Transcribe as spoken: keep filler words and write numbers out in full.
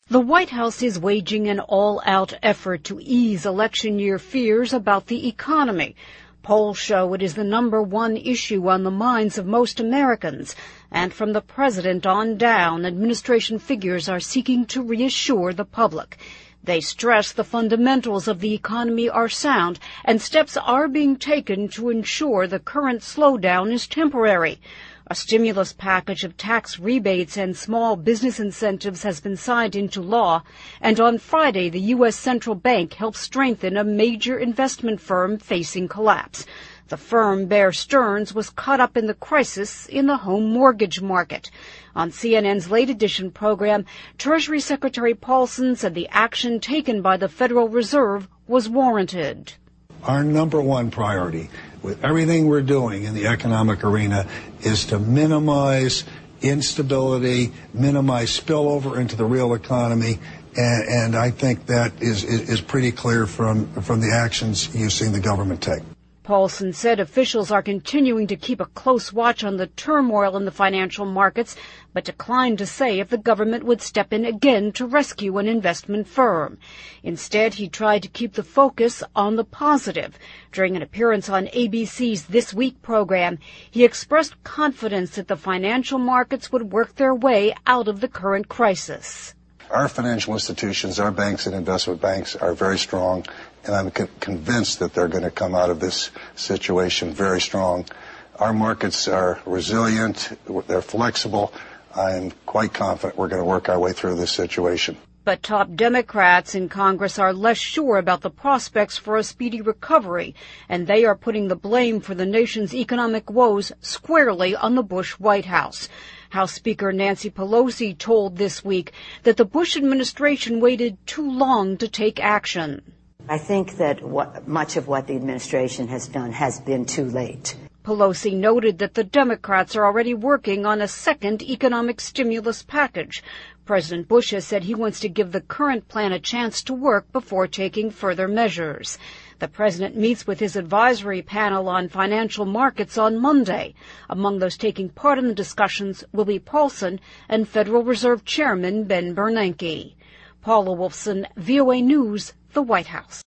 The White House is waging an all-out effort to ease election year fears about the economy. Polls show it is the number one issue on the minds of most Americans, and from the president on down, administration figures are seeking to reassure the public. They stress the fundamentals of the economy are sound, and steps are being taken to ensure the current slowdown is temporary. A stimulus package of tax rebates and small business incentives has been signed into law, and on Friday the U S Central Bank helped strengthen a major investment firm facing collapse. The firm, Bear Stearns, was caught up in the crisis in the home mortgage market. On C N N's Late Edition program, Treasury Secretary Paulson said the action taken by the Federal Reserve was warranted. Our number one priority with everything we're doing in the economic arena is to minimize instability, minimize spillover into the real economy, and, and I think that is, is, is pretty clear from, from the actions you've seen the government take. Paulson said officials are continuing to keep a close watch on the turmoil in the financial markets, but declined to say if the government would step in again to rescue an investment firm. Instead, he tried to keep the focus on the positive. During an appearance on A B C's This Week program, he expressed confidence that the financial markets would work their way out of the current crisis. Our financial institutions, our banks and investment banks are very strong, and I'm con- convinced that they're going to come out of this situation very strong. Our markets are resilient, they're flexible. I'm quite confident we're going to work our way through this situation. But top Democrats in Congress are less sure about the prospects for a speedy recovery, and they are putting the blame for the nation's economic woes squarely on the Bush White House. House Speaker Nancy Pelosi told This Week that the Bush administration waited too long to take action. I think that what, much of what the administration has done has been too late. Pelosi noted that the Democrats are already working on a second economic stimulus package. President Bush has said he wants to give the current plan a chance to work before taking further measures. The president meets with his advisory panel on financial markets on Monday. Among those taking part in the discussions will be Paulson and Federal Reserve Chairman Ben Bernanke. Paula Wolfson, V O A News, the White House.